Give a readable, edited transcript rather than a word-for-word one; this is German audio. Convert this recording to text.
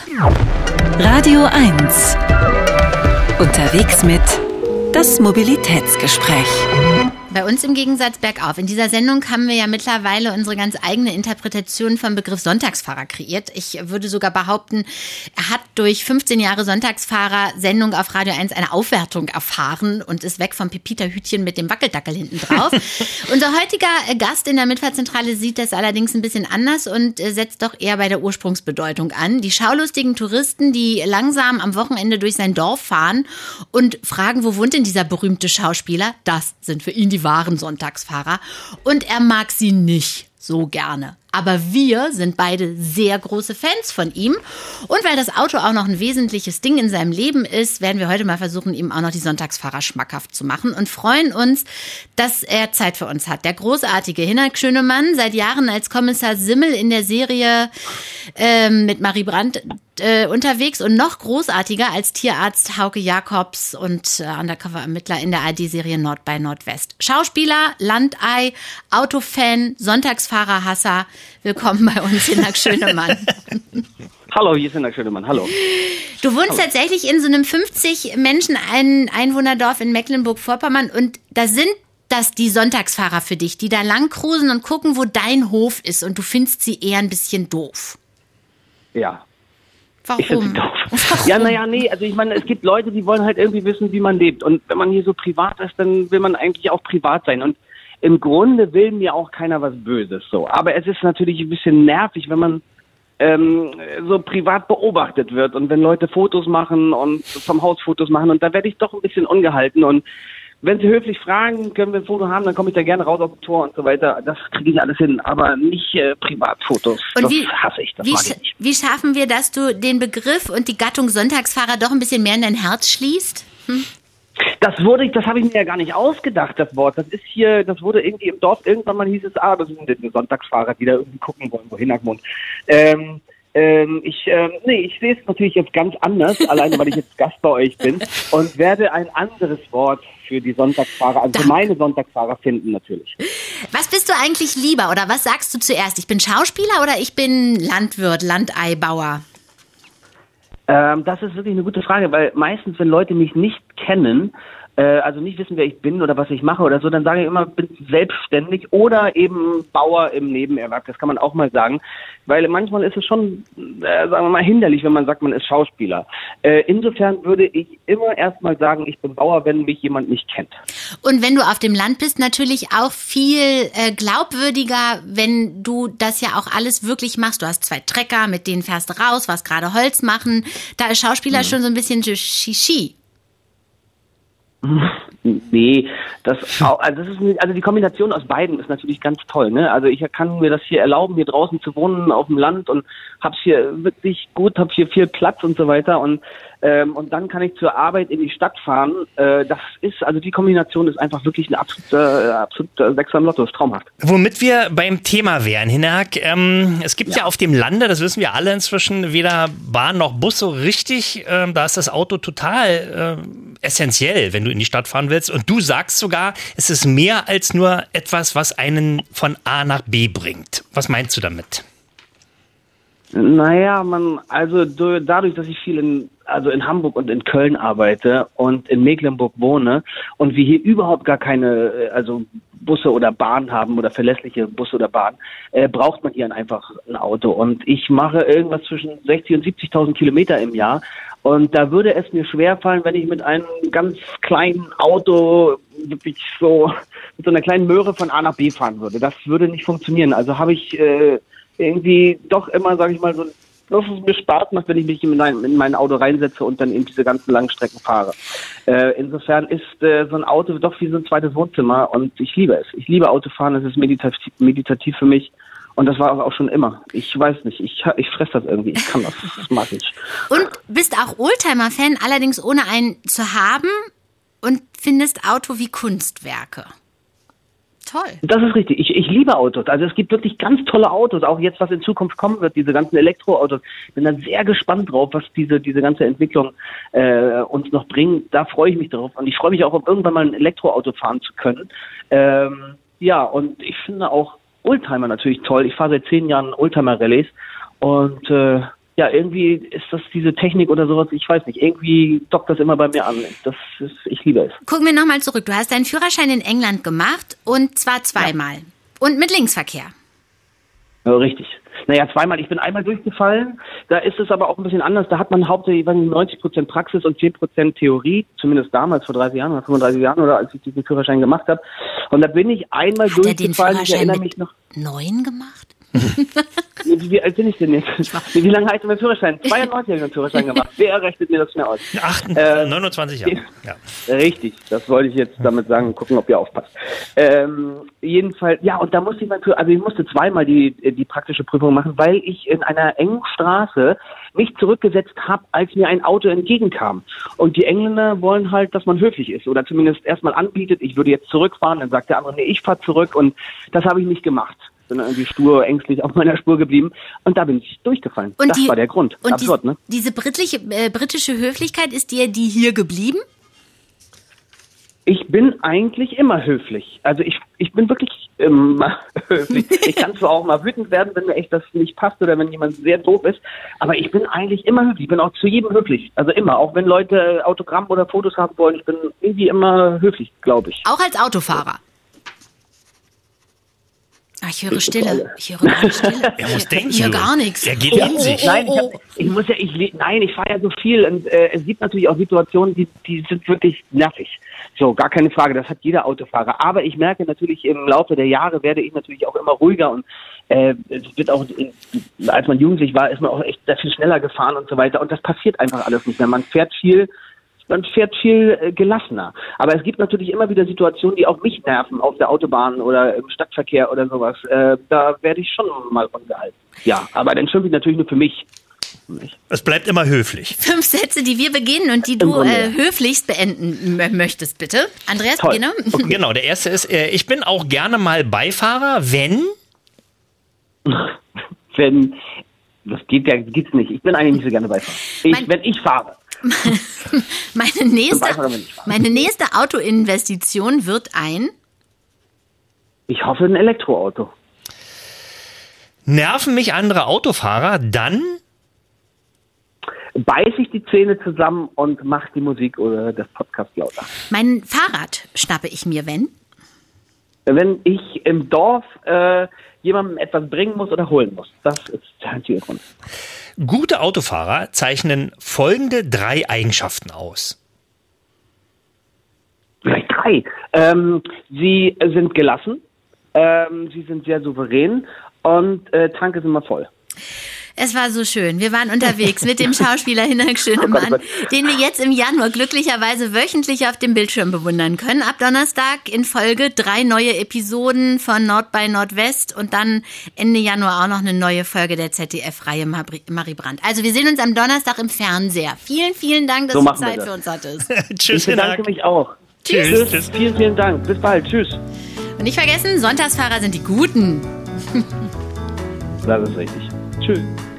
Radio 1. Unterwegs mit das Mobilitätsgespräch. Bei uns im Gegensatz bergauf. In dieser Sendung haben wir ja mittlerweile unsere ganz eigene Interpretation vom Begriff Sonntagsfahrer kreiert. Ich würde sogar behaupten, er hat durch 15 Jahre Sonntagsfahrer-Sendung auf Radio 1 eine Aufwertung erfahren und ist weg vom Pepita-Hütchen mit dem Wackeldackel hinten drauf. Unser heutiger Gast in der Mitfahrzentrale sieht das allerdings ein bisschen anders und setzt doch eher bei der Ursprungsbedeutung an. Die schaulustigen Touristen, die langsam am Wochenende durch sein Dorf fahren und fragen, wo wohnt denn dieser berühmte Schauspieler? Das sind für ihn die wahren Sonntagsfahrer. Und er mag sie nicht so gerne. Aber wir sind beide sehr große Fans von ihm. Und weil das Auto auch noch ein wesentliches Ding in seinem Leben ist, werden wir heute mal versuchen, ihm auch noch die Sonntagsfahrer schmackhaft zu machen und freuen uns, dass er Zeit für uns hat. Der großartige Hinak Schönemann, seit Jahren als Kommissar Simmel in der Serie mit Marie Brandt unterwegs und noch großartiger als Tierarzt Hauke Jakobs und Undercover-Ermittler in der ARD-Serie Nord bei Nordwest. Schauspieler, Landei, Autofan, Sonntagsfahrer-Hasser. Willkommen bei uns, Hinak Schönemann. Hallo, hier ist Hinak Schönemann. Hallo. Du wohnst tatsächlich in so einem 50 Menschen Einwohnerdorf in Mecklenburg-Vorpommern und da sind das die Sonntagsfahrer für dich, die da lang cruisen und gucken, wo dein Hof ist und du findest sie eher ein bisschen doof. Ja. Warum? Ich finde sie doof. Ja, also ich meine, es gibt Leute, die wollen halt irgendwie wissen, wie man lebt. Und wenn man hier so privat ist, dann will man eigentlich auch privat sein. Und im Grunde will mir auch keiner was Böses so. Aber es ist natürlich ein bisschen nervig, wenn man so privat beobachtet wird und wenn Leute Fotos machen und vom Haus Fotos machen. Und da werde ich doch ein bisschen ungehalten. Und wenn Sie höflich fragen, können wir ein Foto haben, dann komme ich da gerne raus auf das Tor und so weiter. Das kriege ich alles hin, aber nicht Privatfotos. Und das hasse ich, das mag ich nicht. Wie schaffen wir, dass du den Begriff und die Gattung Sonntagsfahrer doch ein bisschen mehr in dein Herz schließt? Das habe ich mir ja gar nicht ausgedacht, das Wort. Das wurde irgendwie im Dorf, irgendwann mal hieß es, das sind die Sonntagsfahrer, die da irgendwie gucken wollen, wohin er wohnt. Ich sehe es natürlich jetzt ganz anders, alleine weil ich jetzt Gast bei euch bin und werde ein anderes Wort für die Sonntagsfahrer, also für meine Sonntagsfahrer finden natürlich. Was bist du eigentlich lieber oder was sagst du zuerst? Ich bin Schauspieler oder ich bin Landwirt, Landeibauer? Das ist wirklich eine gute Frage, weil meistens, wenn Leute mich nicht kennen, also nicht wissen, wer ich bin oder was ich mache oder so, dann sage ich immer, bin selbstständig oder eben Bauer im Nebenerwerb. Das kann man auch mal sagen, weil manchmal ist es schon, sagen wir mal, hinderlich, wenn man sagt, man ist Schauspieler. Insofern würde ich immer erstmal sagen, ich bin Bauer, wenn mich jemand nicht kennt. Und wenn du auf dem Land bist, natürlich auch viel glaubwürdiger, wenn du das ja auch alles wirklich machst. Du hast 2 Trecker, mit denen fährst du raus, was gerade Holz machen. Da ist Schauspieler schon so ein bisschen Shishi. Nee, also die Kombination aus beiden ist natürlich ganz toll, ne? Also ich kann mir das hier erlauben, hier draußen zu wohnen auf dem Land und hab's hier wirklich gut, hab hier viel Platz und so weiter und dann kann ich zur Arbeit in die Stadt fahren. Die Kombination ist einfach wirklich eine absolute Sechser im Lotto, ist traumhaft. Womit wir beim Thema wären, Hinak, es gibt ja auf dem Lande, das wissen wir alle inzwischen, weder Bahn noch Bus so richtig, da ist das Auto total essentiell, wenn du in die Stadt fahren willst. Und du sagst sogar, es ist mehr als nur etwas, was einen von A nach B bringt. Was meinst du damit? Naja, dadurch, dass ich viel in Hamburg und in Köln arbeite und in Mecklenburg wohne und wir hier überhaupt gar keine Busse oder Bahn haben oder verlässliche Busse oder Bahn, braucht man hier einfach ein Auto. Und ich mache irgendwas zwischen 60.000 und 70.000 Kilometer im Jahr. Und da würde es mir schwerfallen, wenn ich mit einem ganz kleinen Auto wirklich so mit so einer kleinen Möhre von A nach B fahren würde. Das würde nicht funktionieren. Also habe ich irgendwie doch immer, sage ich mal, so, dass es mir Spaß macht, wenn ich mich in mein Auto reinsetze und dann eben diese ganzen langen Strecken fahre. Insofern ist so ein Auto doch wie so ein zweites Wohnzimmer und ich liebe es. Ich liebe Autofahren, es ist meditativ für mich. Und das war auch schon immer. Ich weiß nicht, ich fresse das irgendwie. Ich kann das mag ich. Und bist auch Oldtimer-Fan, allerdings ohne einen zu haben und findest Auto wie Kunstwerke. Toll. Das ist richtig. Ich liebe Autos. Also es gibt wirklich ganz tolle Autos. Auch jetzt, was in Zukunft kommen wird, diese ganzen Elektroautos. Bin da sehr gespannt drauf, was diese ganze Entwicklung uns noch bringt. Da freue ich mich drauf. Und ich freue mich auch, irgendwann mal ein Elektroauto fahren zu können. Und ich finde auch Oldtimer natürlich toll. Ich fahre seit 10 Jahren Oldtimer-Rallyes und irgendwie ist das diese Technik oder sowas, ich weiß nicht, irgendwie dockt das immer bei mir an. Ich liebe es. Gucken wir nochmal zurück. Du hast deinen Führerschein in England gemacht und zwar zweimal. Ja. Und mit Linksverkehr. Ja, richtig. Naja, zweimal. Ich bin einmal durchgefallen. Da ist es aber auch ein bisschen anders. Da hat man hauptsächlich 90% Praxis und 10% Theorie. Zumindest damals, vor 30 Jahren oder 35 Jahren oder als ich diesen Führerschein gemacht habe. Und da bin ich einmal durchgefallen. Ich erinnere mich noch. 9 gemacht? Wie alt bin ich denn jetzt? Wie lange habe ich denn meinen Führerschein? 92 habe ich meinen Führerschein gemacht. Wer rechnet mir das schnell aus? 29 Jahre. Ja. Richtig, das wollte ich jetzt damit sagen, gucken, ob ihr aufpasst. Jedenfalls, ja, und da musste ich musste zweimal die praktische Prüfung machen, weil ich in einer engen Straße mich zurückgesetzt habe, als mir ein Auto entgegenkam. Und die Engländer wollen halt, dass man höflich ist oder zumindest erstmal anbietet, ich würde jetzt zurückfahren, dann sagt der andere, nee, ich fahre zurück und das habe ich nicht gemacht. Bin irgendwie stur, ängstlich auf meiner Spur geblieben und da bin ich durchgefallen. Und das war der Grund. Und absurd, ne? Diese britische Höflichkeit, ist dir die hier geblieben? Ich bin eigentlich immer höflich. Also ich bin wirklich immer höflich. Ich kann zwar auch mal wütend werden, wenn mir echt das nicht passt oder wenn jemand sehr doof ist, aber ich bin eigentlich immer höflich. Ich bin auch zu jedem höflich. Also immer, auch wenn Leute Autogramm oder Fotos haben wollen, ich bin irgendwie immer höflich, glaube ich. Auch als Autofahrer? Ich höre Stille. Ich höre gerade Stille. Er muss denken. Ich höre gar nichts. Er geht in sich. Nein, ich fahre ja so viel und es gibt natürlich auch Situationen, die sind wirklich nervig. So, gar keine Frage, das hat jeder Autofahrer. Aber ich merke natürlich, im Laufe der Jahre werde ich natürlich auch immer ruhiger und es wird auch, als man jugendlich war, ist man auch echt sehr viel schneller gefahren und so weiter und das passiert einfach alles nicht mehr. Man fährt viel gelassener. Aber es gibt natürlich immer wieder Situationen, die auch mich nerven auf der Autobahn oder im Stadtverkehr oder sowas. Da werde ich schon mal ungehalten. Ja, aber dann schimpfe ich natürlich nur für mich. Es bleibt immer höflich. 5 Sätze, die wir beginnen und die du höflichst beenden möchtest, bitte. Andreas, beginne. Okay. Genau, der erste ist, ich bin auch gerne mal Beifahrer, wenn... Das gibt's nicht. Ich bin eigentlich nicht so gerne Beifahrer. Wenn ich fahre. Meine nächste Autoinvestition wird Ich hoffe, ein Elektroauto. Nerven mich andere Autofahrer, dann beiß ich die Zähne zusammen und mach die Musik oder das Podcast lauter. Mein Fahrrad schnappe ich mir, wenn ich im Dorf jemandem etwas bringen muss oder holen muss. Das ist der einzige Grund. Gute Autofahrer zeichnen folgende 3 Eigenschaften aus. Vielleicht 3. Sie sind gelassen, sie sind sehr souverän und Tank ist immer voll. Es war so schön. Wir waren unterwegs mit dem Schauspieler Hinnerk Schönemann, den wir jetzt im Januar glücklicherweise wöchentlich auf dem Bildschirm bewundern können. Ab Donnerstag in Folge 3 neue Episoden von Nord by Nordwest und dann Ende Januar auch noch eine neue Folge der ZDF-Reihe Marie Brandt. Also wir sehen uns am Donnerstag im Fernseher. Vielen, vielen Dank, dass du Zeit für uns hattest. Tschüss, ich bedanke mich auch. Tschüss. Vielen, vielen Dank. Bis bald. Tschüss. Und nicht vergessen, Sonntagsfahrer sind die Guten. Das ist richtig. Tschüss.